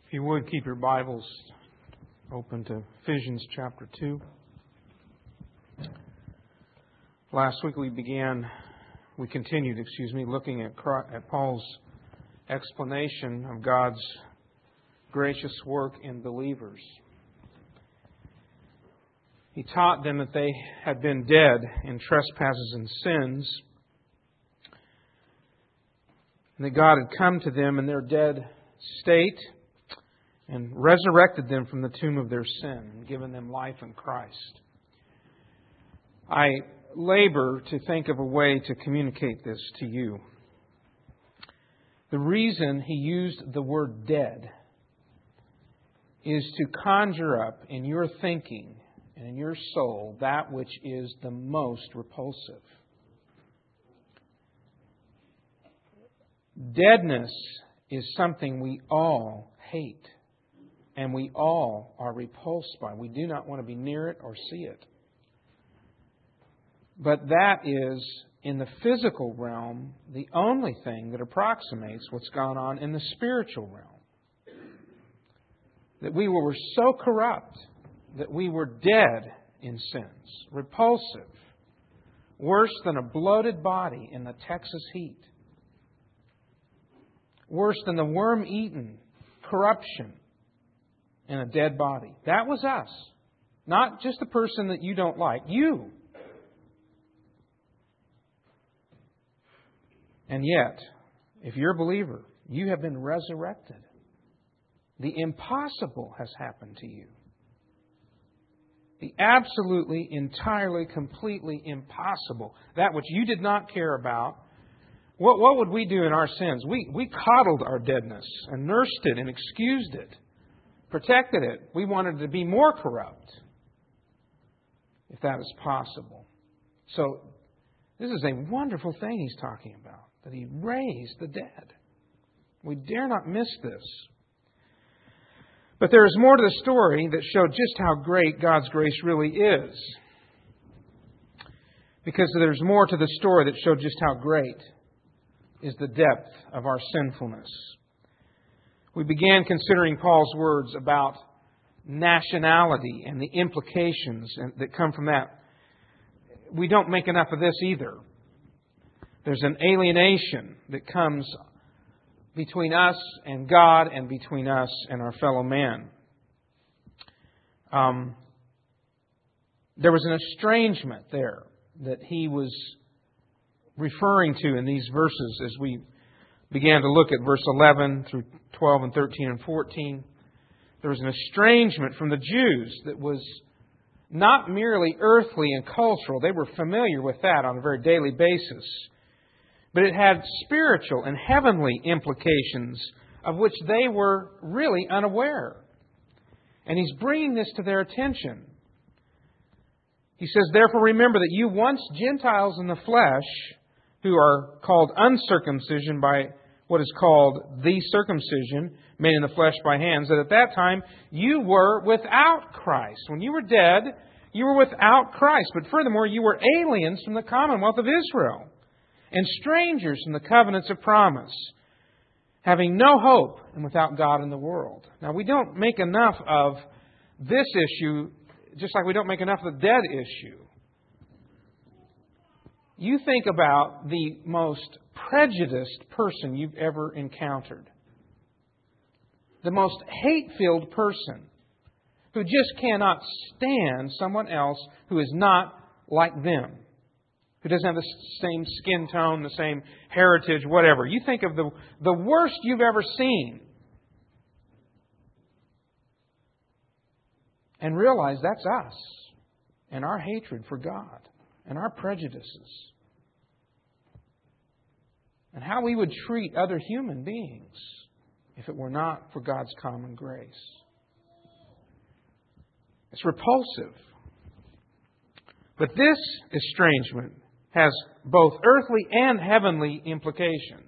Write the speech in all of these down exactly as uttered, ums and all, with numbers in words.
If you would, keep your Bibles open to Ephesians chapter two. Last week we began, we continued, excuse me, looking at, at Paul's explanation of God's gracious work in believers. He taught them that they had been dead in trespasses and sins, and that God had come to them in their dead state and resurrected them from the tomb of their sin and given them life in Christ. I labor to think of a way to communicate this to you. The reason he used the word dead is to conjure up in your thinking and in your soul that which is the most repulsive. Deadness is something we all hate. And we all are repulsed by. We do not want to be near it or see it. But that is, in the physical realm, the only thing that approximates what's gone on in the spiritual realm. That we were so corrupt that we were dead in sins, repulsive, worse than a bloated body in the Texas heat, worse than the worm-eaten corruption in a dead body. That was us. Not just the person that you don't like. You. And yet, if you're a believer, you have been resurrected. The impossible has happened to you. The absolutely, entirely, completely impossible. That which you did not care about. What, what would we do in our sins? We, we coddled our deadness and nursed it and excused it. Protected it. We wanted to be more corrupt, if that is possible. So, this is a wonderful thing he's talking about, that he raised the dead. We dare not miss this. But there is more to the story that showed just how great God's grace really is. Because there's more to the story that showed just how great is the depth of our sinfulness. We began considering Paul's words about nationality and the implications that come from that. We don't make enough of this either. There's an alienation that comes between us and God and between us and our fellow man. Um, there was an estrangement there that he was referring to in these verses as we began to look at verse eleven through twelve and thirteen and fourteen. There was an estrangement from the Jews that was not merely earthly and cultural. They were familiar with that on a very daily basis. But it had spiritual and heavenly implications of which they were really unaware. And he's bringing this to their attention. He says, "Therefore remember that you once Gentiles in the flesh, who are called uncircumcision by what is called the circumcision, made in the flesh by hands, that at that time you were without Christ." When you were dead, you were without Christ. But furthermore, you were aliens from the commonwealth of Israel, and strangers from the covenants of promise, having no hope and without God in the world. Now, we don't make enough of this issue, just like we don't make enough of the dead issue. You think about the most prejudiced person you've ever encountered. The most hate-filled person who just cannot stand someone else who is not like them, who doesn't have the same skin tone, the same heritage, whatever. You think of the, the worst you've ever seen and realize that's us and our hatred for God and our prejudices. And how we would treat other human beings if it were not for God's common grace. It's repulsive. But this estrangement has both earthly and heavenly implications.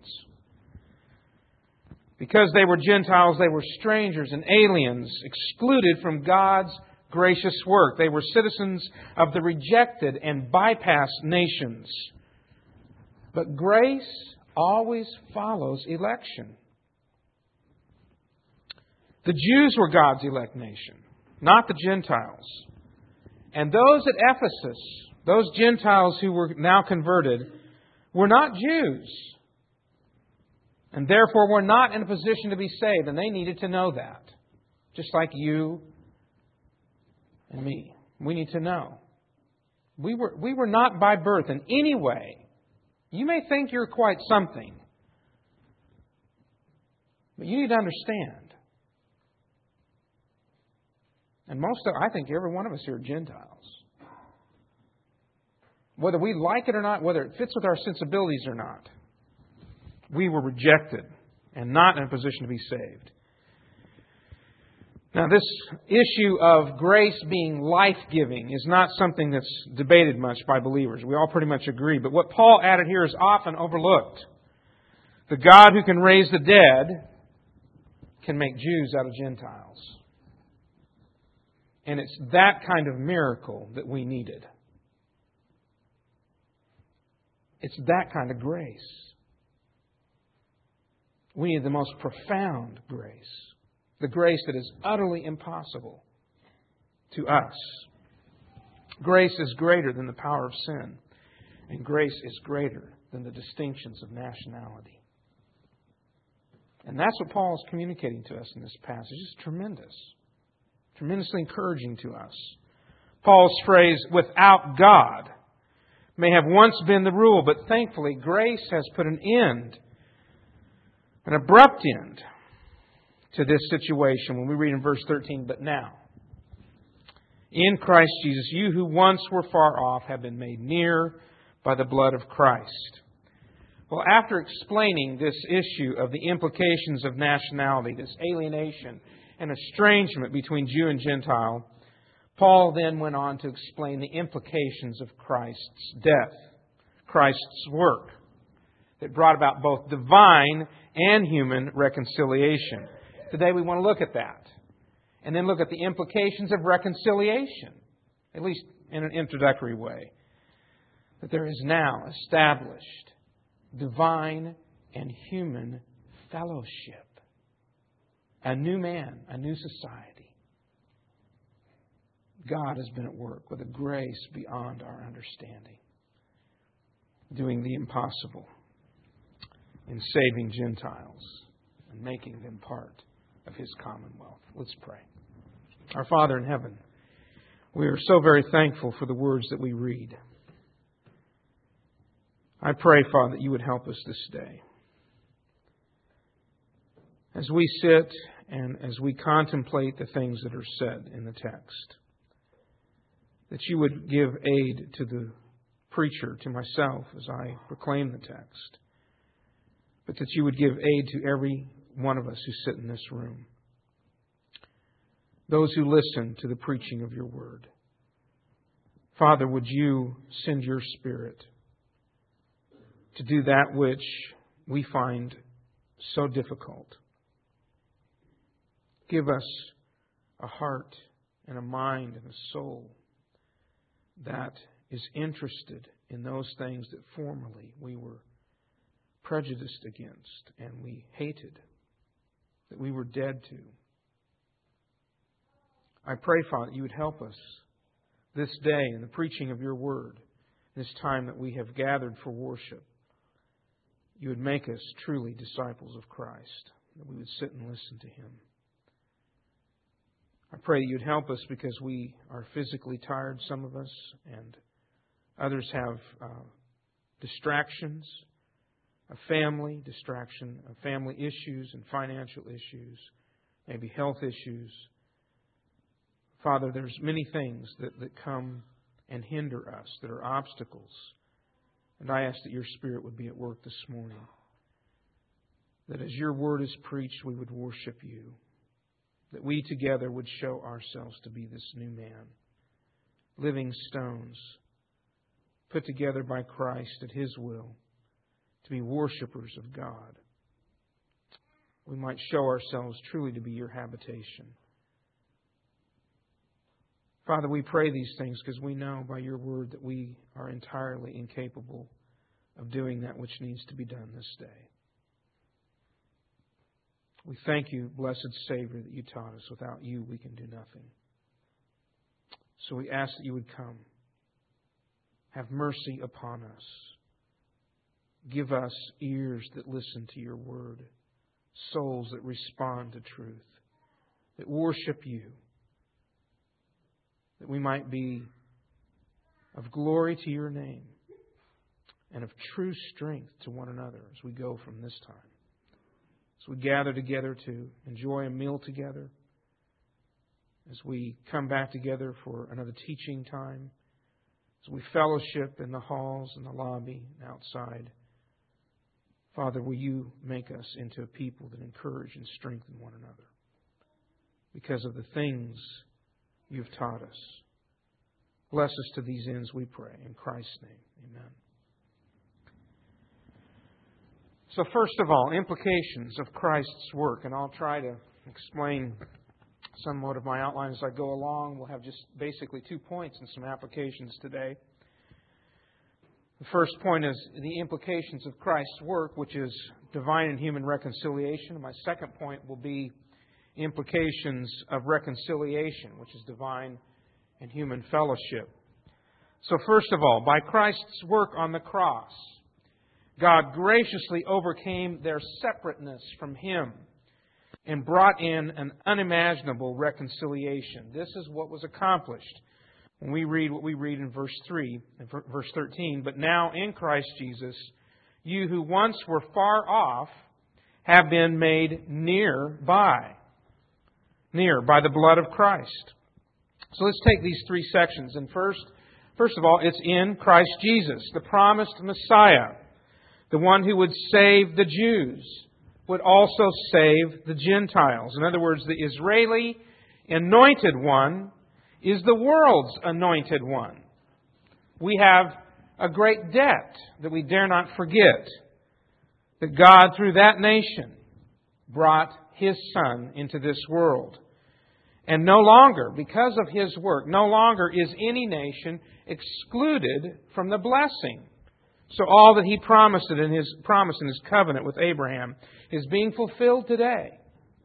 Because they were Gentiles, they were strangers and aliens, excluded from God's gracious work. They were citizens of the rejected and bypassed nations. But grace always follows election. The Jews were God's elect nation, not the Gentiles. And those at Ephesus, those Gentiles who were now converted, were not Jews. And therefore were not in a position to be saved. And they needed to know that. Just like you and me. We need to know. We were, we were not by birth in any way. You may think you're quite something. But you need to understand. And most of, I think every one of us here are Gentiles. Whether we like it or not, whether it fits with our sensibilities or not, we were rejected and not in a position to be saved. Now, this issue of grace being life-giving is not something that's debated much by believers. We all pretty much agree. But what Paul added here is often overlooked. The God who can raise the dead can make Jews out of Gentiles. And it's that kind of miracle that we needed. It's that kind of grace. We need the most profound grace. The grace that is utterly impossible to us. Grace is greater than the power of sin. And grace is greater than the distinctions of nationality. And that's what Paul is communicating to us in this passage. It's tremendous. Tremendously encouraging to us. Paul's phrase, without God, may have once been the rule, but thankfully grace has put an end, an abrupt end, to this situation when we read in verse thirteen, but now, in Christ Jesus, you who once were far off have been made near by the blood of Christ. Well, after explaining this issue of the implications of nationality, this alienation and estrangement between Jew and Gentile, Paul then went on to explain the implications of Christ's death, Christ's work, that brought about both divine and human reconciliation. Today we want to look at that. And then look at the implications of reconciliation, at least in an introductory way. That there is now established divine and human fellowship. A new man, a new society. God has been at work with a grace beyond our understanding, doing the impossible in saving Gentiles and making them part of His commonwealth. Let's pray. Our Father in heaven, we are so very thankful for the words that we read. I pray, Father, that you would help us this day. As we sit and as we contemplate the things that are said in the text, that you would give aid to the preacher, to myself, as I proclaim the text, but that you would give aid to every one of us who sit in this room, those who listen to the preaching of your word. Father, would you send your Spirit to do that which we find so difficult. Give us a heart and a mind and a soul that is interested in those things that formerly we were prejudiced against and we hated, that we were dead to. I pray, Father, you would help us this day in the preaching of your word, this time that we have gathered for worship. You would make us truly disciples of Christ, that we would sit and listen to Him. I pray that you'd help us because we are physically tired, some of us, and others have uh, distractions, a family distraction, of family issues and financial issues, maybe health issues. Father, there's many things that, that come and hinder us, that are obstacles. And I ask that your Spirit would be at work this morning. That as your word is preached, we would worship you. That we together would show ourselves to be this new man. Living stones, put together by Christ at His will, to be worshipers of God. We might show ourselves truly to be your habitation. Father, we pray these things because we know by your word that we are entirely incapable of doing that which needs to be done this day. We thank you, blessed Savior, that you taught us. Without you, we can do nothing. So we ask that you would come. Have mercy upon us. Give us ears that listen to your word, souls that respond to truth, that worship you, that we might be of glory to your name and of true strength to one another as we go from this time. As we gather together to enjoy a meal together, as we come back together for another teaching time, as we fellowship in the halls and the lobby and outside. Father, will you make us into a people that encourage and strengthen one another because of the things you've taught us. Bless us to these ends, we pray. In Christ's name, amen. So first of all, implications of Christ's work. And I'll try to explain somewhat of my outline as I go along. We'll have just basically two points and some applications today. The first point is the implications of Christ's work, which is divine and human reconciliation. And my second point will be implications of reconciliation, which is divine and human fellowship. So first of all, by Christ's work on the cross, God graciously overcame their separateness from Him and brought in an unimaginable reconciliation. This is what was accomplished when we read what we read in verse three, and verse thirteen. But now in Christ Jesus, you who once were far off have been made near by, near by the blood of Christ. So let's take these three sections. And first, first of all, it's in Christ Jesus, the promised Messiah, the one who would save the Jews, would also save the Gentiles. In other words, the Israeli anointed one is the world's anointed one. We have a great debt that we dare not forget, that God, through that nation, brought His Son into this world. And no longer, because of His work, no longer is any nation excluded from the blessing. So all that He promised in His promise in His covenant with Abraham is being fulfilled today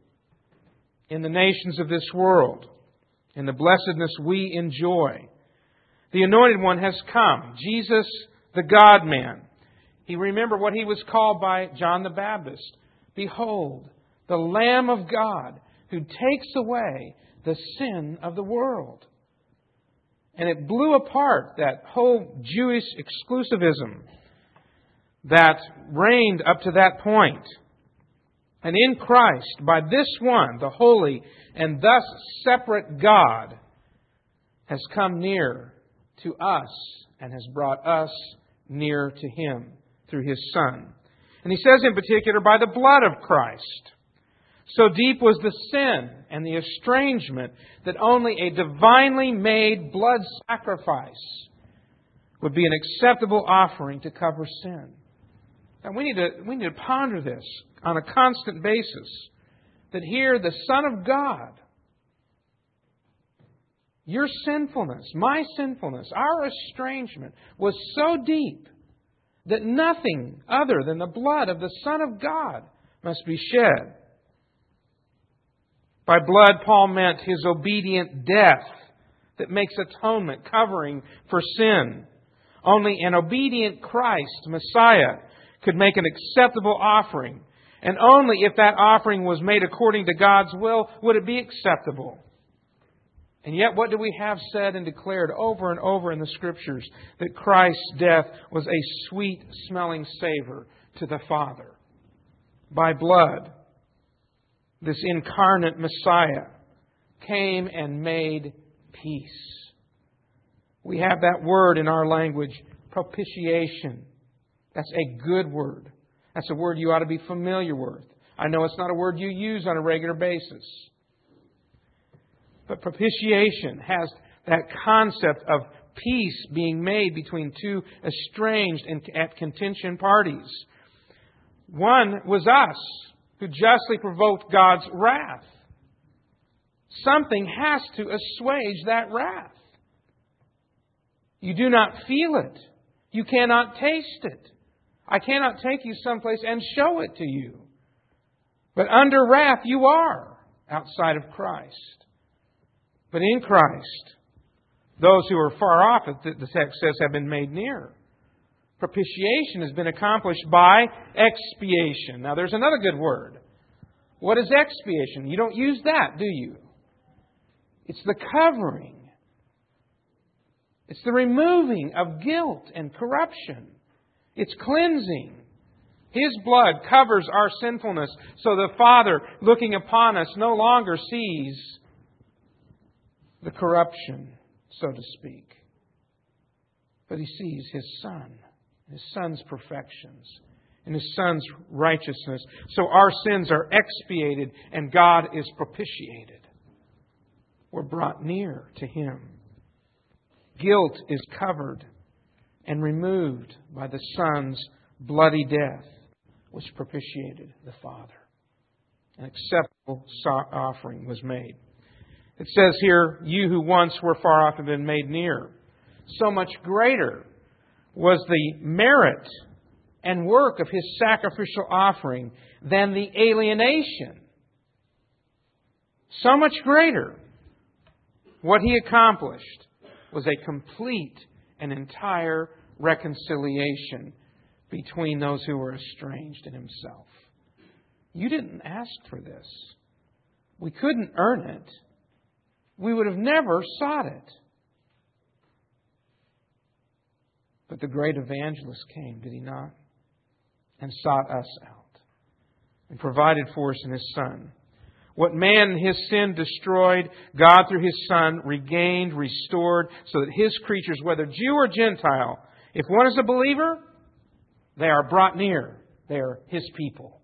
in the nations of this world, in the blessedness we enjoy. The Anointed One has come, Jesus, the God-man. He remember what He was called by John the Baptist. Behold, the Lamb of God who takes away the sin of the world. And it blew apart that whole Jewish exclusivism that reigned up to that point. And in Christ, by this one, the holy and thus separate God has come near to us and has brought us near to Him through His Son. And he says in particular, by the blood of Christ. So deep was the sin and the estrangement that only a divinely made blood sacrifice would be an acceptable offering to cover sin. And we need to, we need to ponder this on a constant basis. That here the Son of God, your sinfulness, my sinfulness, our estrangement was so deep that nothing other than the blood of the Son of God must be shed. By blood, Paul meant His obedient death that makes atonement, covering for sin. Only an obedient Christ, Messiah, could make an acceptable offering. And only if that offering was made according to God's will would it be acceptable. And yet what do we have said and declared over and over in the Scriptures? That Christ's death was a sweet-smelling savor to the Father. By blood, this incarnate Messiah came and made peace. We have that word in our language, propitiation. That's a good word. That's a word you ought to be familiar with. I know it's not a word you use on a regular basis. But propitiation has that concept of peace being made between two estranged and at contention parties. One was us, who justly provoked God's wrath. Something has to assuage that wrath. You do not feel it. You cannot taste it. I cannot take you someplace and show it to you. But under wrath you are outside of Christ. But in Christ, those who are far off, the text says, have been made near. Propitiation has been accomplished by expiation. Now there's another good word. What is expiation? You don't use that, do you? It's the covering. It's the removing of guilt and corruption. It's cleansing. His blood covers our sinfulness so the Father, looking upon us, no longer sees the corruption, so to speak. But He sees His Son, His Son's perfections, and His Son's righteousness. So our sins are expiated and God is propitiated. We're brought near to Him. Guilt is covered and removed by the Son's bloody death, which propitiated the Father. An acceptable offering was made. It says here, you who once were far off have been made near. So much greater was the merit and work of His sacrificial offering than the alienation. So much greater. What He accomplished was a complete and entire reconciliation between those who were estranged in Himself. You didn't ask for this. We couldn't earn it. We would have never sought it. But the great evangelist came, did He not? And sought us out. And provided for us in His Son. What man in his sin destroyed, God through His Son regained, restored, so that His creatures, whether Jew or Gentile, if one is a believer, they are brought near. They are His people.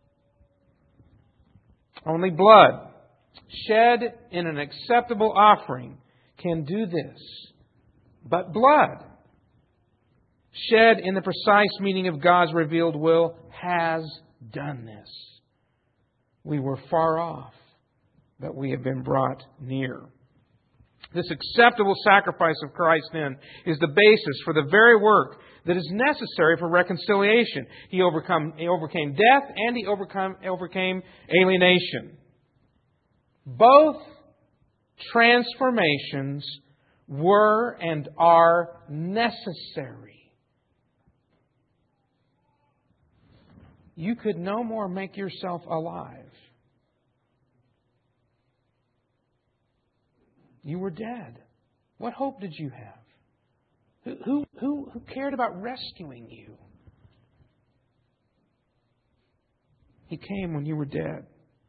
Only blood shed in an acceptable offering can do this. But blood shed in the precise meaning of God's revealed will has done this. We were far off, but we have been brought near. This acceptable sacrifice of Christ, then, is the basis for the very work that is necessary for reconciliation. He overcome, he overcame death and He overcome, overcame alienation. Both transformations were and are necessary. You could no more make yourself alive. You were dead. What hope did you have? Who, who, who cared about rescuing you? He came when you were dead.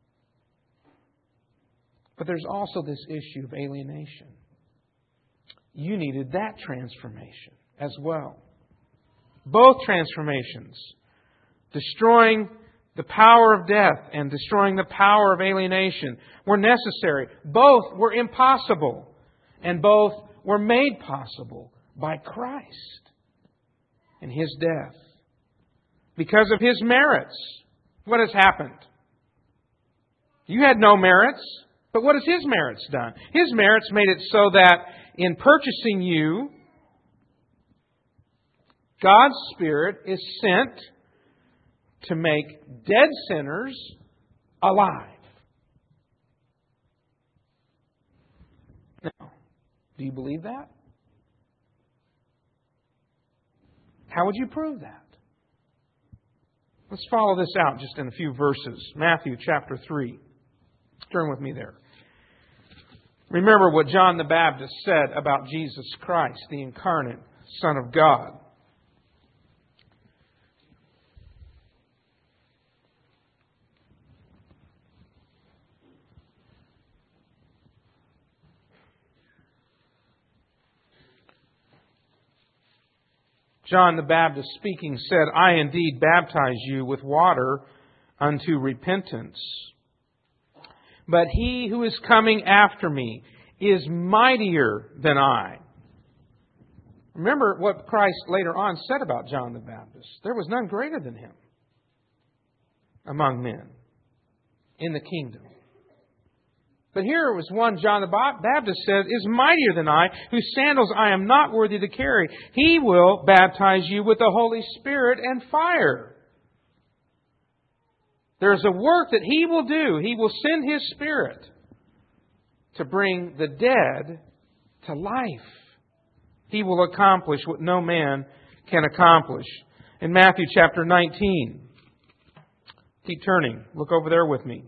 But there's also this issue of alienation. You needed that transformation as well. Both transformations, destroying the power of death and destroying the power of alienation, were necessary. Both were impossible, and both were made possible by Christ and His death. Because of His merits, what has happened? You had no merits, but what has His merits done? His merits made it so that in purchasing you, God's Spirit is sent to make dead sinners alive. Now, do you believe that? How would you prove that? Let's follow this out just in a few verses. Matthew chapter three. Turn with me there. Remember what John the Baptist said about Jesus Christ, the incarnate Son of God. John the Baptist speaking said, I indeed baptize you with water unto repentance. But He who is coming after me is mightier than I. Remember what Christ later on said about John the Baptist. There was none greater than him among men in the kingdom. But here it was one, John the Baptist said, is mightier than I, whose sandals I am not worthy to carry. He will baptize you with the Holy Spirit and fire. There's a work that He will do. He will send His Spirit to bring the dead to life. He will accomplish what no man can accomplish. In Matthew chapter nineteen, keep turning. Look over there with me.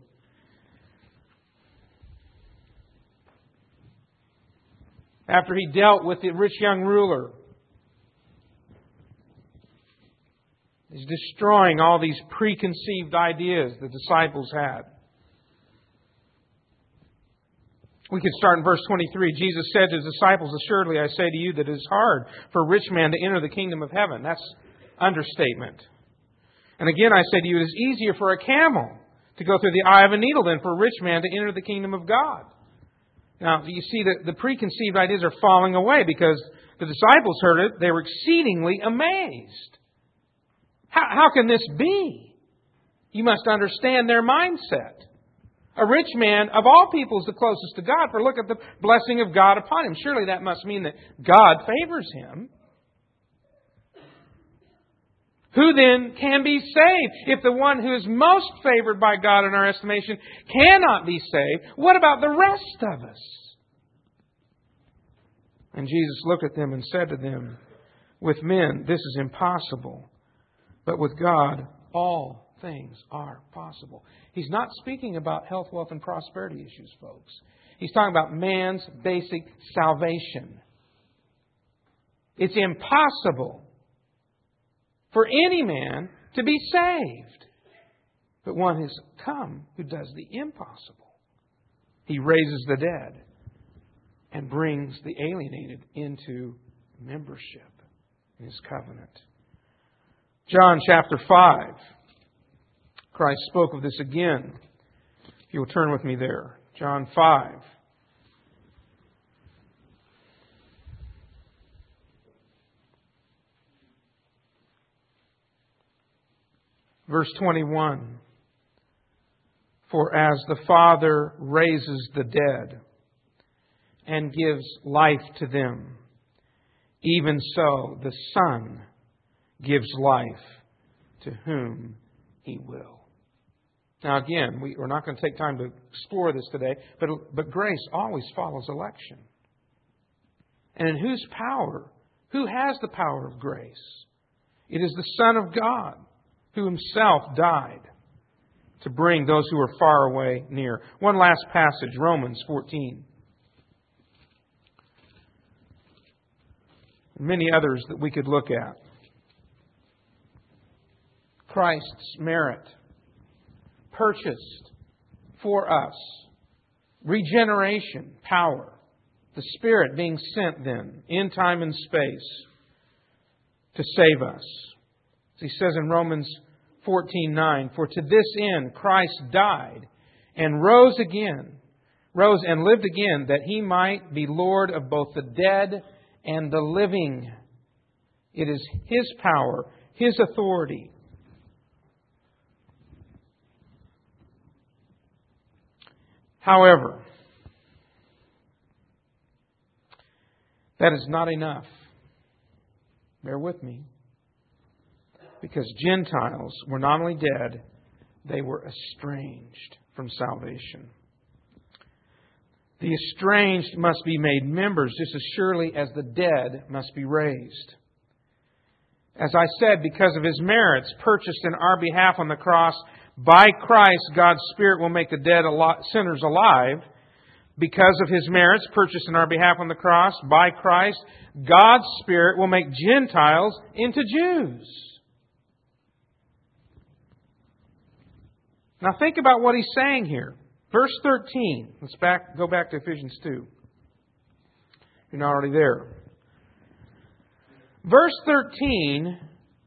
After He dealt with the rich young ruler, He's destroying all these preconceived ideas the disciples had. We could start in verse twenty-three. Jesus said to His disciples, "Assuredly I say to you that it is hard for a rich man to enter the kingdom of heaven." That's understatement. And again I say to you, it is easier for a camel to go through the eye of a needle than for a rich man to enter the kingdom of God. Now, you see that the preconceived ideas are falling away because the disciples heard it. They were exceedingly amazed. How, how can this be? You must understand their mindset. A rich man, of all people, is the closest to God, for look at the blessing of God upon him. Surely that must mean that God favors him. Who then can be saved? If the one who is most favored by God in our estimation cannot be saved, what about the rest of us? And Jesus looked at them and said to them, "With men this is impossible, but with God all things are possible." He's not speaking about health, wealth, and prosperity issues, folks. He's talking about man's basic salvation. It's impossible for any man to be saved. But one has come who does the impossible. He raises the dead and brings the alienated into membership in His covenant. John chapter five. Christ spoke of this again. If you will turn with me there. John five. Verse twenty-one. For as the Father raises the dead and gives life to them, even so the Son gives life to whom He will. Now again, we, we're not going to take time to explore this today, but, but grace always follows election. And in whose power? Who has the power of grace? It is the Son of God, who Himself died to bring those who are far away near. One last passage, Romans fourteen. Many others that we could look at. Christ's merit, purchased for us, regeneration, power, the Spirit being sent then in time and space to save us. As he says in Romans fourteen nine, for to this end Christ died and rose again, rose and lived again, that He might be Lord of both the dead and the living. It is His power, His authority. However, that is not enough. Bear with me. Because Gentiles were not only dead, they were estranged from salvation. The estranged must be made members just as surely as the dead must be raised. As I said, because of His merits purchased in our behalf on the cross, by Christ, God's Spirit will make the dead sinners alive. Because of His merits purchased in our behalf on the cross, by Christ, God's Spirit will make Gentiles into Jews. Now think about what He's saying here. Verse thirteen. Let's back, go back to Ephesians two. You're not already there. Verse thirteen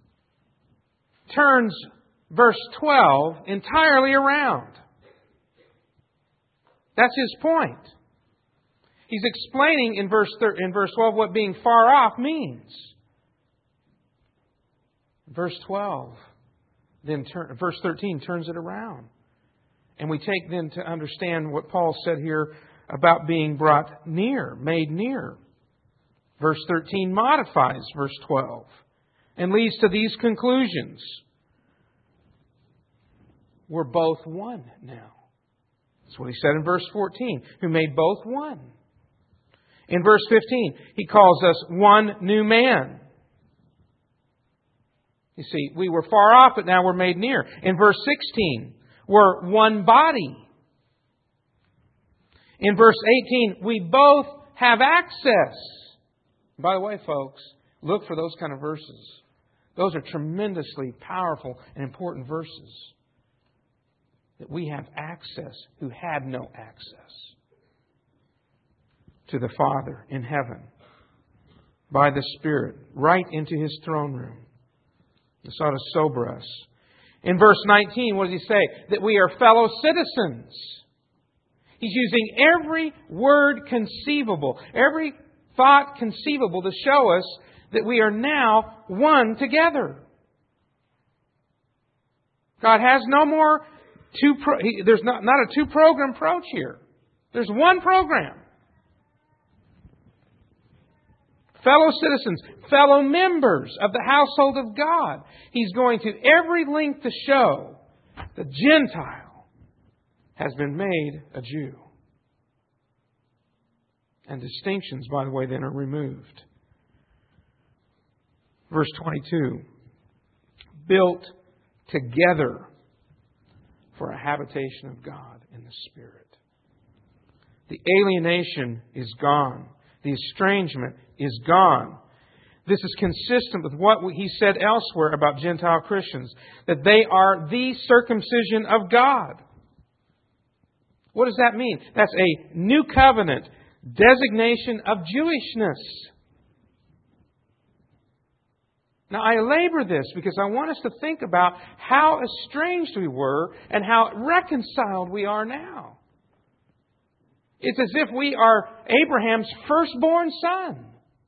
turns verse twelve entirely around. That's His point. He's explaining in verse thir- in verse twelve what being far off means. Verse twelve, then turn, verse thirteen turns it around. And we take then to understand what Paul said here about being brought near, made near. Verse thirteen modifies verse twelve and leads to these conclusions. we're both one now. That's what He said in verse fourteen. Who made both one. In verse fifteen, He calls us one new man. You see, we were far off, but now we're made near. In verse sixteen, we're one body. In verse eighteen, we both have access. By the way, folks, look for those kind of verses. Those are tremendously powerful and important verses. That we have access who had no access to the Father in heaven by the Spirit, right into His throne room. This ought to sober us. In verse nineteen, what does He say? That we are fellow citizens. He's using every word conceivable, every thought conceivable to show us that we are now one together. God has no more two. Pro- he, there's not, not a two-program approach here. There's one program. Fellow citizens, fellow members of the household of God. He's going to every length to show the Gentile has been made a Jew. And distinctions, by the way, then are removed. Verse twenty-two. Built together for a habitation of God in the Spirit. The alienation is gone. The estrangement is gone. This is consistent with what He said elsewhere about Gentile Christians, that they are the circumcision of God. What does that mean? That's a new covenant designation of Jewishness. Now, I labor this because I want us to think about how estranged we were and how reconciled we are now. It's as if we are Abraham's firstborn son.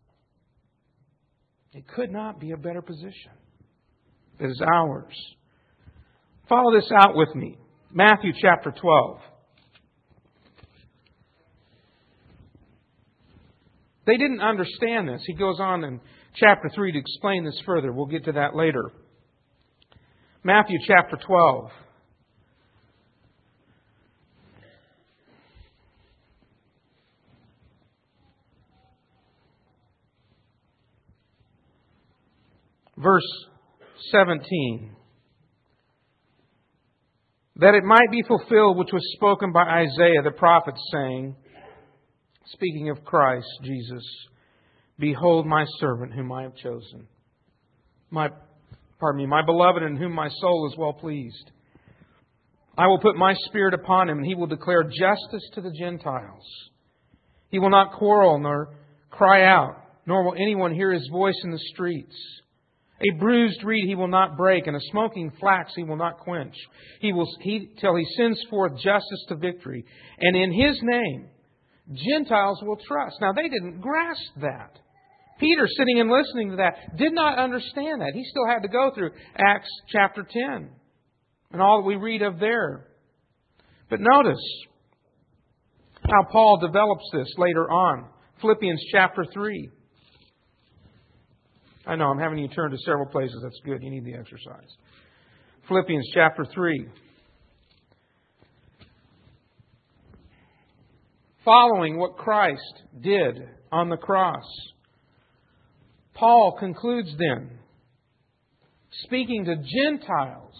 It could not be a better position. It is ours. Follow this out with me. Matthew chapter twelve. They didn't understand this. He goes on in chapter three to explain this further. We'll get to that later. Matthew chapter twelve. Verse seventeen. That it might be fulfilled which was spoken by Isaiah the prophet, saying, speaking of Christ Jesus, behold my servant whom I have chosen. My, pardon me, my beloved in whom my soul is well pleased. I will put my Spirit upon him, and he will declare justice to the Gentiles. He will not quarrel nor cry out, nor will anyone hear his voice in the streets. A bruised reed he will not break, and a smoking flax he will not quench. He will he, till he sends forth justice to victory. And in his name, Gentiles will trust. Now, they didn't grasp that. Peter, sitting and listening to that, did not understand that. He still had to go through Acts chapter ten and all that we read of there. But notice how Paul develops this later on. Philippians chapter three. I know I'm having you turn to several places. That's good. You need the exercise. Philippians chapter three. Following what Christ did on the cross, Paul concludes then, speaking to Gentiles,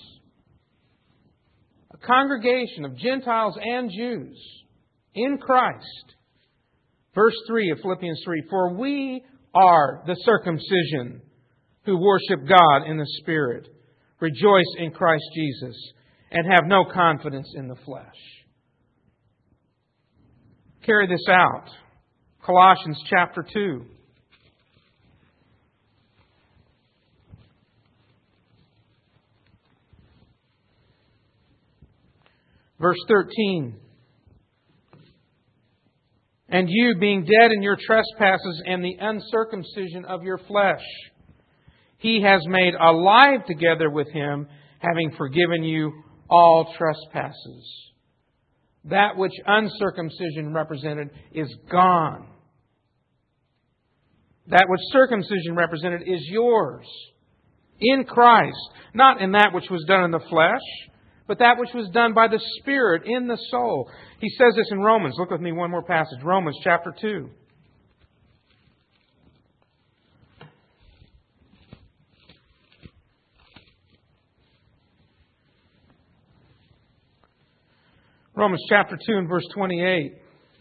a congregation of Gentiles and Jews in Christ. Verse three of Philippians three, for we are the circumcision who worship God in the Spirit, rejoice in Christ Jesus, and have no confidence in the flesh. Carry this out. Colossians chapter two. Verse thirteen. And you, being dead in your trespasses and the uncircumcision of your flesh, He has made alive together with Him, having forgiven you all trespasses. That which uncircumcision represented is gone. That which circumcision represented is yours in Christ. Not in that which was done in the flesh, but that which was done by the Spirit in the soul. He says this in Romans. Look with me one more passage. Romans chapter two. Romans chapter two and verse twenty-eight.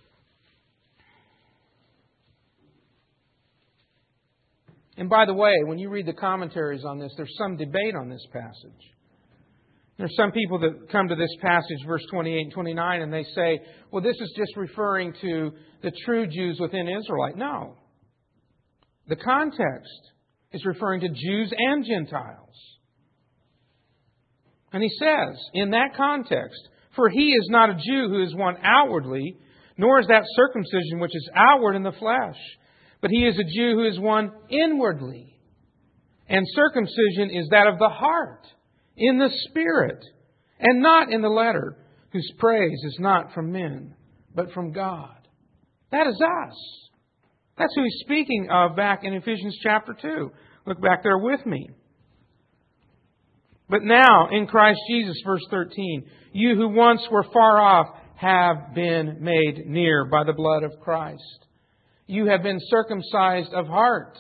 And by the way, when you read the commentaries on this, there's some debate on this passage. There's some people that come to this passage, verse twenty-eight and twenty-nine, and they say, well, this is just referring to the true Jews within Israelite. No. The context is referring to Jews and Gentiles. And he says, in that context, for he is not a Jew who is one outwardly, nor is that circumcision which is outward in the flesh, but he is a Jew who is one inwardly. And circumcision is that of the heart, in the Spirit, and not in the letter, whose praise is not from men, but from God. That is us. That's who he's speaking of back in Ephesians chapter two. Look back there with me. But now, in Christ Jesus, verse thirteen, you who once were far off have been made near by the blood of Christ. You have been circumcised of heart.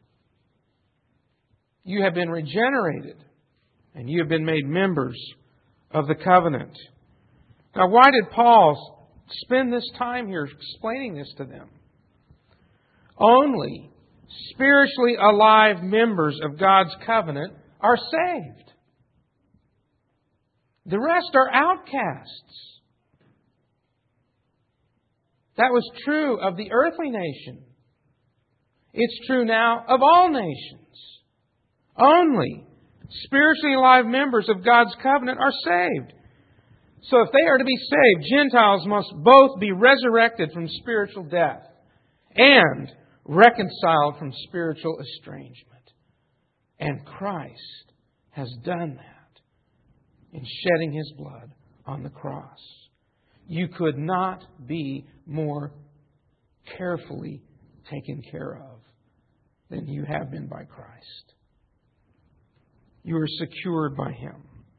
You have been regenerated. And you have been made members of the covenant. Now, why did Paul spend this time here explaining this to them? Only spiritually alive members of God's covenant are saved. The rest are outcasts. That was true of the earthly nation. It's true now of all nations. Only spiritually alive members of God's covenant are saved. So if they are to be saved, Gentiles must both be resurrected from spiritual death and reconciled from spiritual estrangement. And Christ has done that in shedding His blood on the cross. You could not be more carefully taken care of than you have been by Christ. You are secured by Him.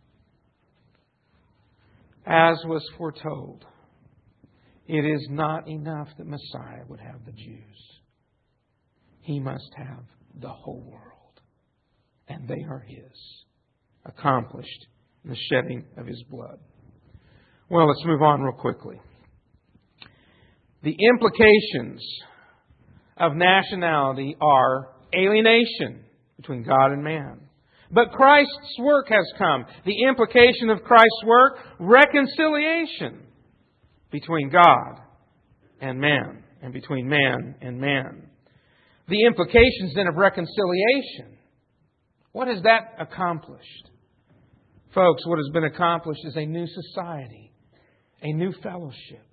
As was foretold, it is not enough that Messiah would have the Jews. He must have the whole world. And they are His, accomplished in the shedding of His blood. Well, let's move on real quickly. The implications of nationality are alienation between God and man. But Christ's work has come. The implication of Christ's work, reconciliation between God and man, and between man and man. The implications then of reconciliation. What has that accomplished? Folks, what has been accomplished is a new society, a new fellowship.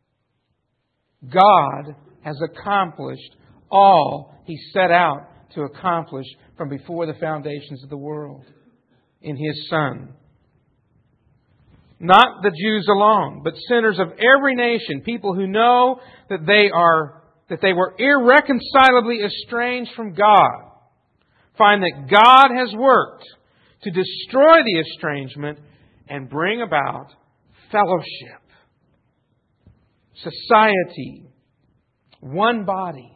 God has accomplished all He set out to accomplish from before the foundations of the world in His Son. Not the Jews alone, but sinners of every nation, people who know that they are that they were irreconcilably estranged from God, find that God has worked to destroy the estrangement and bring about fellowship, society, one body.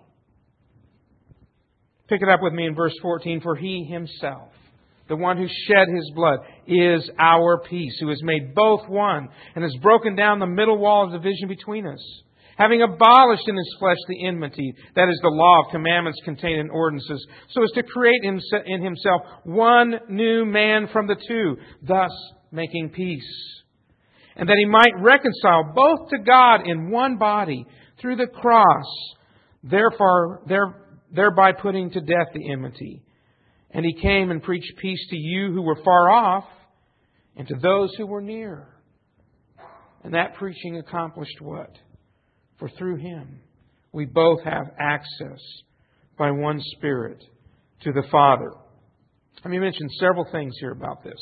Pick it up with me in verse fourteen. For He Himself, the one who shed His blood, is our peace, who has made both one and has broken down the middle wall of division between us, having abolished in His flesh the enmity, that is the law of commandments contained in ordinances, so as to create in Himself one new man from the two, thus making peace. And that He might reconcile both to God in one body through the cross, therefore, there, thereby putting to death the enmity. And He came and preached peace to you who were far off and to those who were near. And that preaching accomplished what? For through Him we both have access by one Spirit to the Father. Let me mention several things here about this.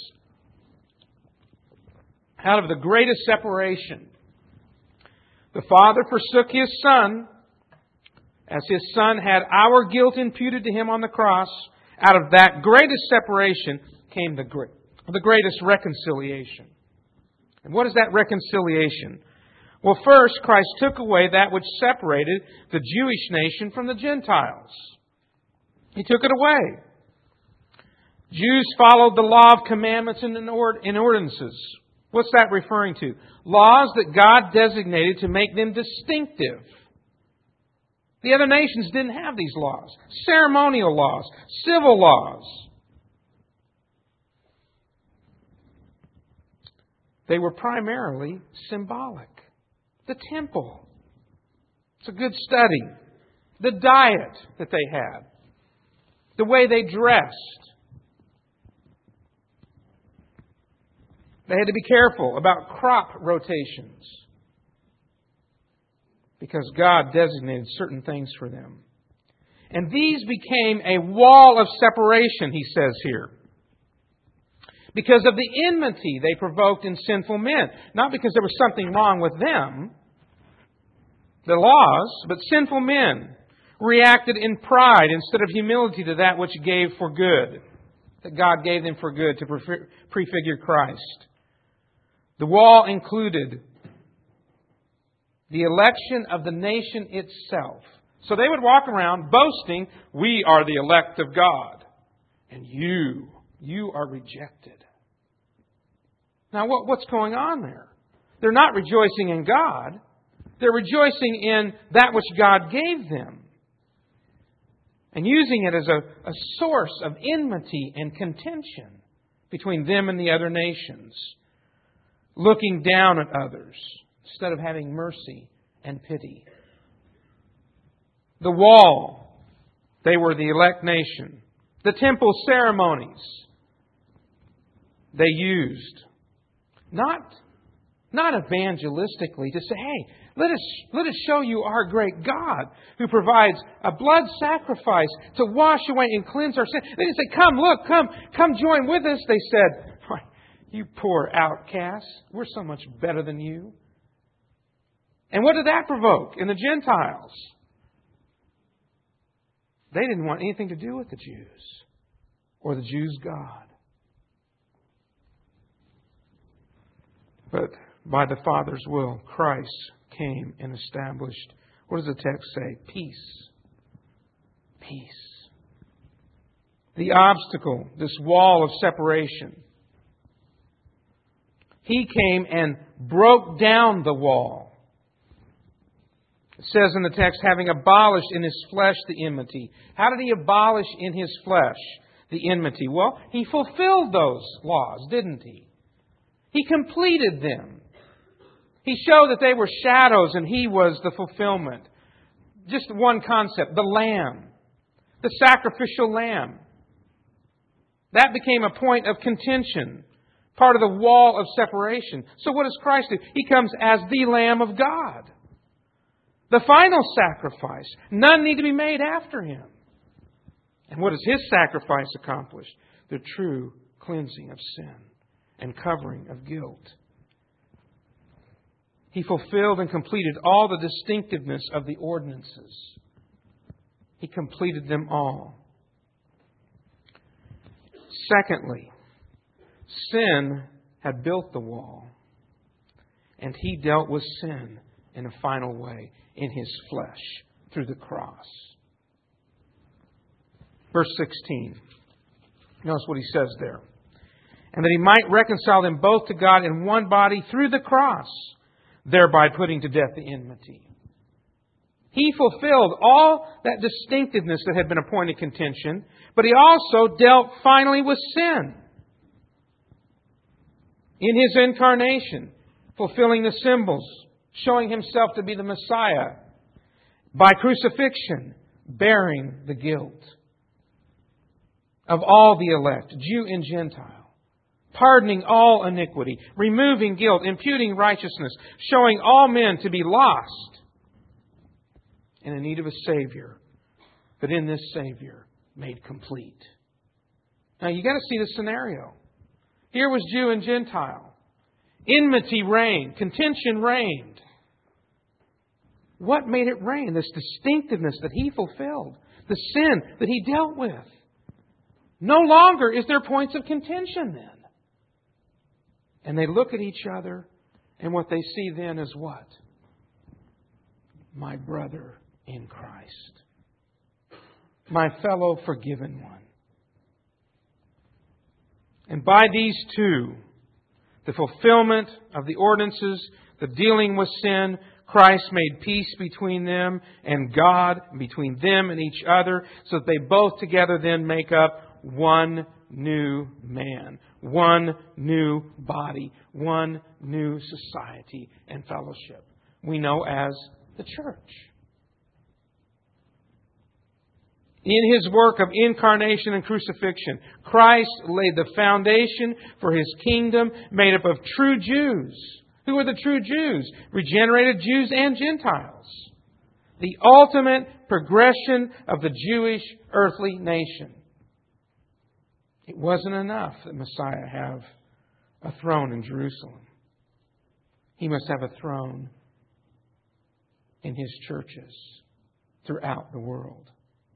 Out of the greatest separation, the Father forsook His Son, as His Son had our guilt imputed to Him on the cross. Out of that greatest separation came the great, the greatest reconciliation. And what is that reconciliation? Well, first, Christ took away that which separated the Jewish nation from the Gentiles. He took it away. Jews followed the law of commandments and ordinances. What's that referring to? Laws that God designated to make them distinctive. The other nations didn't have these laws. Ceremonial laws, civil laws. They were primarily symbolic. The temple. It's a good study. The diet that they had. The way they dressed. They had to be careful about crop rotations because God designated certain things for them. And these became a wall of separation, he says here, because of the enmity they provoked in sinful men. Not because there was something wrong with them, the laws, but sinful men reacted in pride instead of humility to that which gave for good, that God gave them for good to prefigure Christ. The wall included the election of the nation itself. So they would walk around boasting, we are the elect of God. And you, you are rejected. Now what, what's going on there? They're not rejoicing in God. They're rejoicing in that which God gave them. And using it as a, a source of enmity and contention between them and the other nations. Looking down at others instead of having mercy and pity. The wall, they were the elect nation. The temple ceremonies they used. Not, not evangelistically to say, hey, let us, let us show you our great God who provides a blood sacrifice to wash away and cleanse our sin. They didn't say, come, look, come, come join with us. They said, you poor outcasts, we're so much better than you. And what did that provoke in the Gentiles? They didn't want anything to do with the Jews or the Jews' God. But by the Father's will, Christ came and established, what does the text say? Peace. Peace. The obstacle, this wall of separation. He came and broke down the wall. It says in the text, having abolished in His flesh the enmity. How did He abolish in His flesh the enmity? Well, He fulfilled those laws, didn't He? He completed them. He showed that they were shadows and He was the fulfillment. Just one concept, the lamb. The sacrificial lamb. That became a point of contention. Part of the wall of separation. So what does Christ do? He comes as the Lamb of God. The final sacrifice. None need to be made after Him. And what does His sacrifice accomplish? The true cleansing of sin and covering of guilt. He fulfilled and completed all the distinctiveness of the ordinances. He completed them all. Secondly, sin had built the wall, and He dealt with sin in a final way in His flesh through the cross. Verse sixteen. Notice what He says there. And that He might reconcile them both to God in one body through the cross, thereby putting to death the enmity. He fulfilled all that distinctiveness that had been a point of contention, but He also dealt finally with sin. In His incarnation, fulfilling the symbols, showing Himself to be the Messiah, by crucifixion, bearing the guilt of all the elect, Jew and Gentile, pardoning all iniquity, removing guilt, imputing righteousness, showing all men to be lost and in need of a Savior, but in this Savior made complete. Now you got to see the scenario. Here was Jew and Gentile. Enmity reigned. Contention reigned. What made it reign? This distinctiveness that He fulfilled. The sin that He dealt with. No longer is there points of contention then. And they look at each other And what they see then is what? My brother in Christ. My fellow forgiven one. And by these two, the fulfillment of the ordinances, the dealing with sin, Christ made peace between them and God, between them and each other, so that they both together then make up one new man, one new body, one new society and fellowship we know as the church. In His work of incarnation and crucifixion, Christ laid the foundation for His kingdom made up of true Jews. Who are the true Jews? Regenerated Jews and Gentiles. The ultimate progression of the Jewish earthly nation. It wasn't enough that Messiah have a throne in Jerusalem. He must have a throne in His churches throughout the world.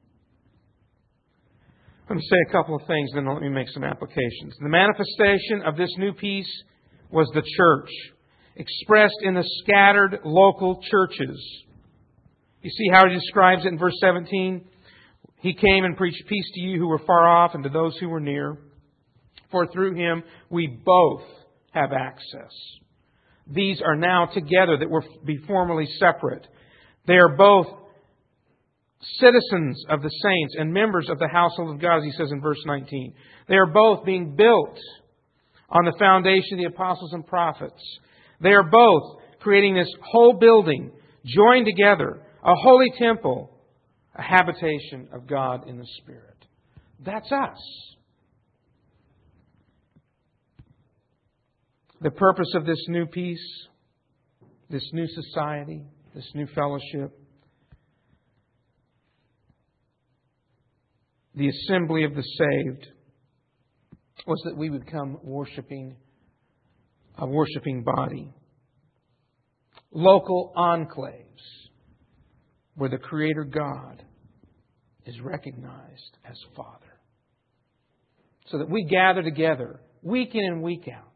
Let me say a couple of things, then let me make some applications. The manifestation of this new peace was the church, expressed in the scattered local churches. You see how He describes it in verse seventeen? He came and preached peace to you who were far off and to those who were near. For through Him we both have access. These are now together that were be formerly separate. They are both citizens of the saints and members of the household of God, as He says in verse nineteen. They are both being built on the foundation of the apostles and prophets. They are both creating this whole building, joined together, a holy temple, a habitation of God in the Spirit. That's us. The purpose of this new peace, this new society, this new fellowship, the assembly of the saved, was that we would become worshiping, a worshiping body. Local enclaves where the Creator God is recognized as Father. So that we gather together week in and week out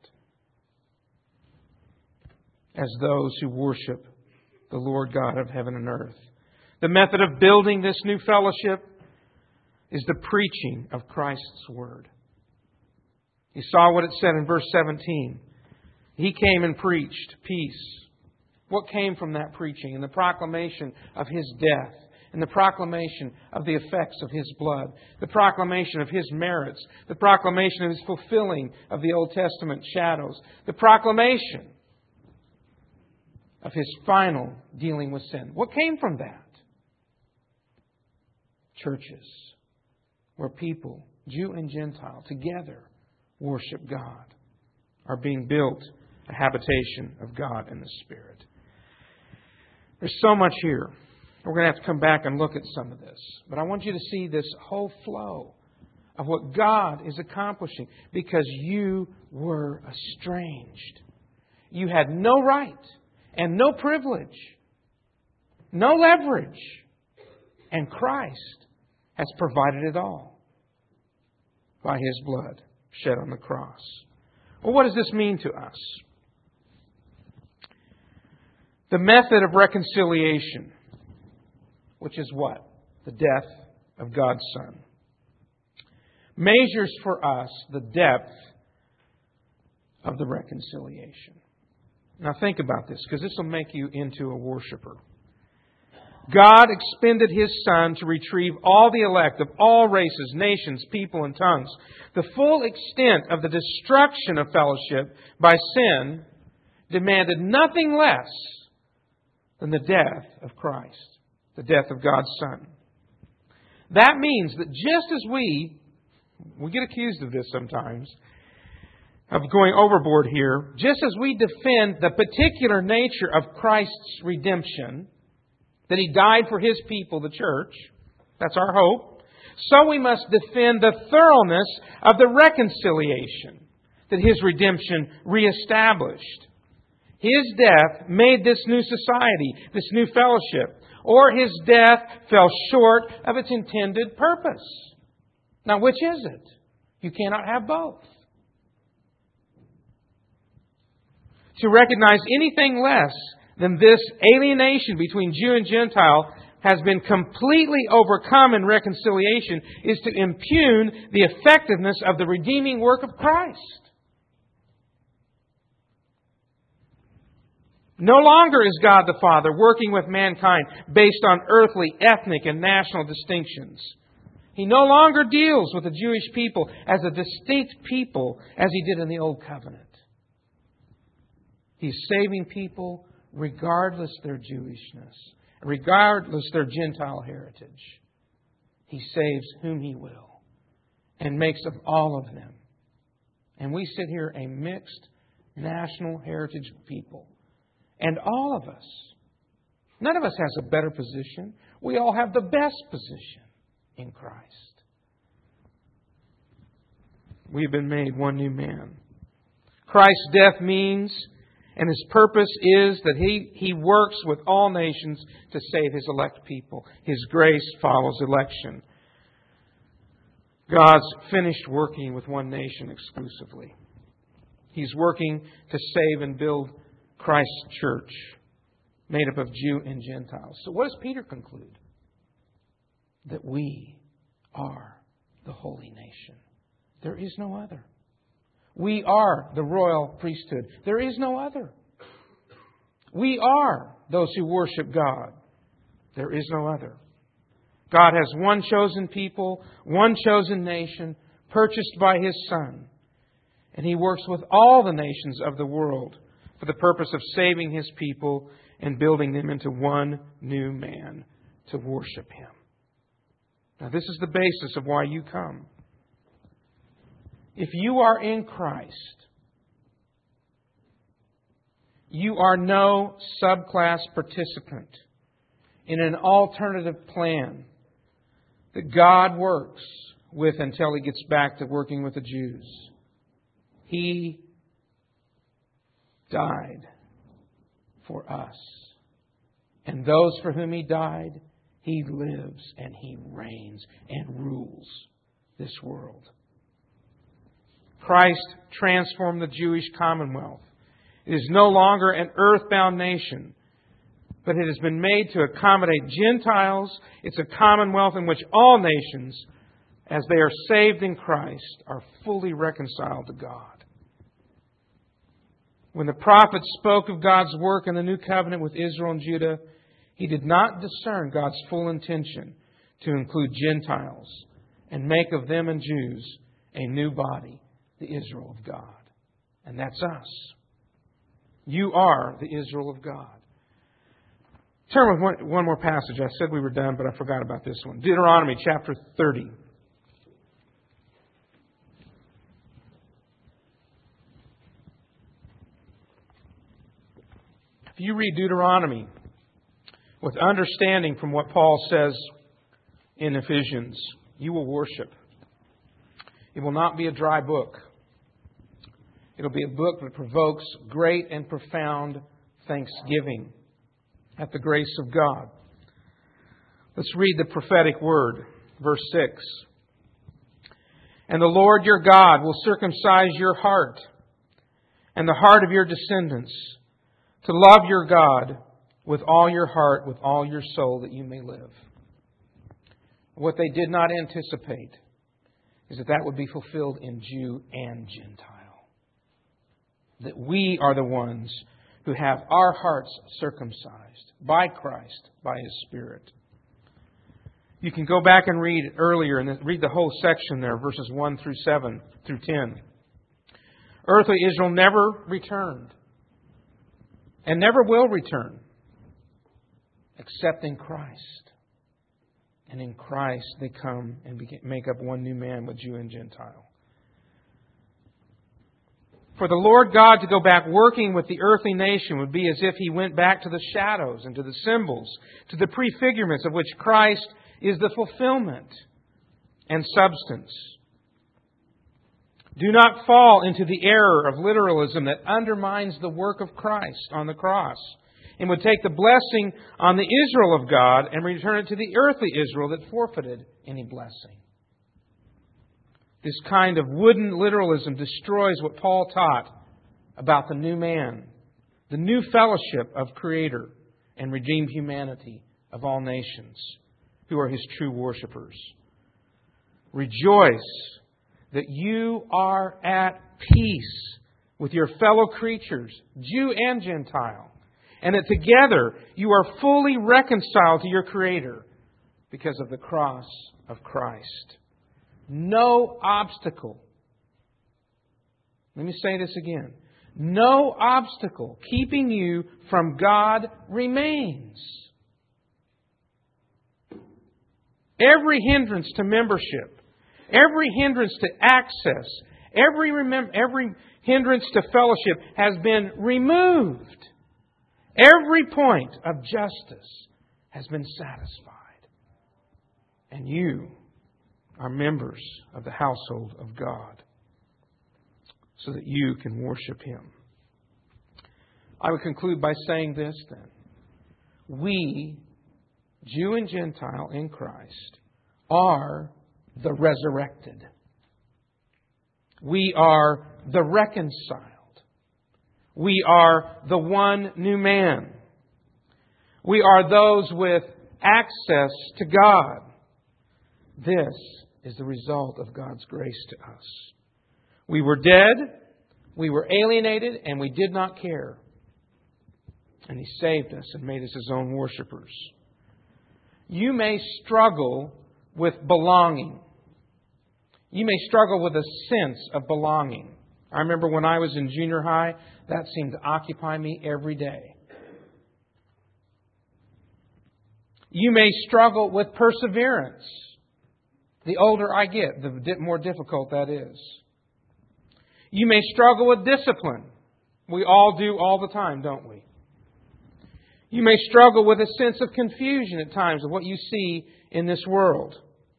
as those who worship the Lord God of heaven and earth. The method of building this new fellowship is the preaching of Christ's Word. You saw what it said in verse seventeen. He came and preached peace. What came from that preaching? And the proclamation of His death. And the proclamation of the effects of His blood. The proclamation of His merits. The proclamation of His fulfilling of the Old Testament shadows. The proclamation of His final dealing with sin. What came from that? Churches. Where people, Jew and Gentile, together worship God. Are being built a habitation of God in the Spirit. There's so much here. We're going to have to come back and look at some of this. But I want you to see this whole flow of what God is accomplishing. Because you were estranged. You had no right and no privilege. No leverage. And Christ has provided it all by His blood shed on the cross. Well, what does this mean to us? The method of reconciliation, which is what? The death of God's Son, measures for us the depth of the reconciliation. Now think about this, because this will make you into a worshiper. God expended His Son to retrieve all the elect of all races, nations, people, and tongues. The full extent of the destruction of fellowship by sin demanded nothing less than the death of Christ, the death of God's Son. That means that just as we, we get accused of this sometimes, of going overboard here, just as we defend the particular nature of Christ's redemption, that He died for His people, the church. That's our hope. So we must defend the thoroughness of the reconciliation that His redemption reestablished. His death made this new society, this new fellowship, or His death fell short of its intended purpose. Now, which is it? You cannot have both. To recognize anything less than this alienation between Jew and Gentile has been completely overcome in reconciliation is to impugn the effectiveness of the redeeming work of Christ. No longer is God the Father working with mankind based on earthly, ethnic, and national distinctions. He no longer deals with the Jewish people as a distinct people as He did in the Old Covenant. He's saving people regardless their Jewishness, regardless their Gentile heritage. He saves whom He will and makes of all of them. And we sit here a mixed national heritage people. And all of us, none of us has a better position. We all have the best position in Christ. We've been made one new man. Christ's death means, and His purpose is, that He, He works with all nations to save His elect people. His grace follows election. God's finished working with one nation exclusively. He's working to save and build Christ's church, made up of Jew and Gentiles. So what does Peter conclude? That we are the holy nation. There is no other. We are the royal priesthood. There is no other. We are those who worship God. There is no other. God has one chosen people, one chosen nation, purchased by His Son. And He works with all the nations of the world for the purpose of saving His people and building them into one new man to worship Him. Now, this is the basis of why you come. If you are in Christ, you are no subclass participant in an alternative plan that God works with until He gets back to working with the Jews. He died for us. And those for whom He died, He lives and He reigns and rules this world. Christ transformed the Jewish commonwealth. It is no longer an earthbound nation, but it has been made to accommodate Gentiles. It's a commonwealth in which all nations, as they are saved in Christ, are fully reconciled to God. When the prophet spoke of God's work in the new covenant with Israel and Judah, he did not discern God's full intention to include Gentiles and make of them and Jews a new body, the Israel of God. And that's us. You are the Israel of God. Turn with one, one more passage. I said we were done, but I forgot about this one. Deuteronomy chapter thirty. If you read Deuteronomy with understanding from what Paul says in Ephesians, you will worship. It will not be a dry book. It'll be a book that provokes great and profound thanksgiving at the grace of God. Let's read the prophetic word, verse six. And the Lord your God will circumcise your heart and the heart of your descendants, to love your God with all your heart, with all your soul, that you may live. What they did not anticipate is that that would be fulfilled in Jew and Gentile. That we are the ones who have our hearts circumcised by Christ, by His Spirit. You can go back and read earlier and read the whole section there, verses one through seven through ten. Earthly Israel never returned and never will return except in Christ. And in Christ they come and make up one new man with Jew and Gentile. For the Lord God to go back working with the earthly nation would be as if He went back to the shadows and to the symbols, to the prefigurements of which Christ is the fulfillment and substance. Do not fall into the error of literalism that undermines the work of Christ on the cross and would take the blessing on the Israel of God and return it to the earthly Israel that forfeited any blessing. This kind of wooden literalism destroys what Paul taught about the new man the new fellowship of Creator and redeemed humanity of all nations who are His true worshipers. Rejoice that you are at peace with your fellow creatures, Jew and Gentile, and that together you are fully reconciled to your Creator because of the cross of Christ. No obstacle. Let me say this again. No obstacle keeping you from God remains. Every hindrance to membership, every hindrance to access, every remem- every hindrance to fellowship has been removed. Every point of justice has been satisfied. And you are members of the household of God, so that you can worship Him. I would conclude by saying this then. We, Jew and Gentile in Christ, are the resurrected. We are the reconciled. We are the one new man. We are those with access to God. This is the result of God's grace to us. We were dead, we were alienated, and we did not care. And He saved us and made us His own worshipers. You may struggle with belonging. You may struggle with a sense of belonging. I remember when I was in junior high, that seemed to occupy me every day. You may struggle with perseverance. The older I get, the more difficult that is. You may struggle with discipline. We all do all the time, don't we? You may struggle with a sense of confusion at times of what you see in this world.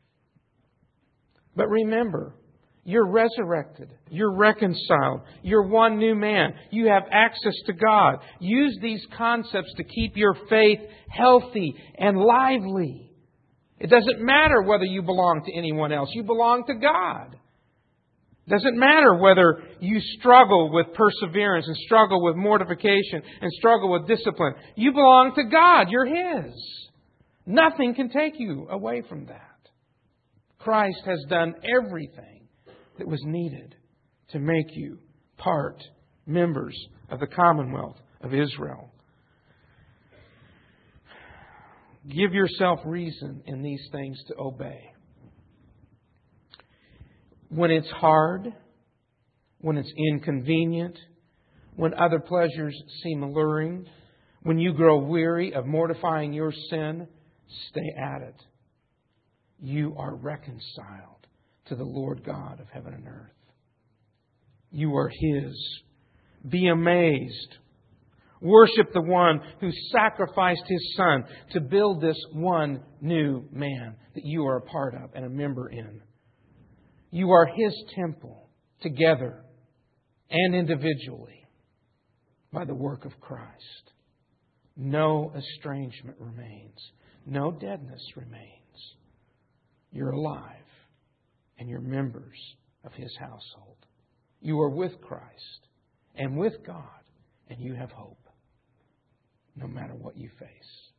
But remember, you're resurrected. You're reconciled. You're one new man. You have access to God. Use these concepts to keep your faith healthy and lively. It doesn't matter whether you belong to anyone else. You belong to God. It doesn't matter whether you struggle with perseverance and struggle with mortification and struggle with discipline. You belong to God. You're His. Nothing can take you away from that. Christ has done everything that was needed to make you part, members of the Commonwealth of Israel. Give yourself reason in these things to obey. When it's hard, when it's inconvenient, when other pleasures seem alluring, when you grow weary of mortifying your sin, stay at it. You are reconciled to the Lord God of heaven and earth. You are His. Be amazed. Worship the one who sacrificed His Son to build this one new man that you are a part of and a member in. You are His temple, together and individually, by the work of Christ. No estrangement remains. No deadness remains. You're alive, and you're members of His household. You are with Christ and with God, and you have hope, no matter what you face.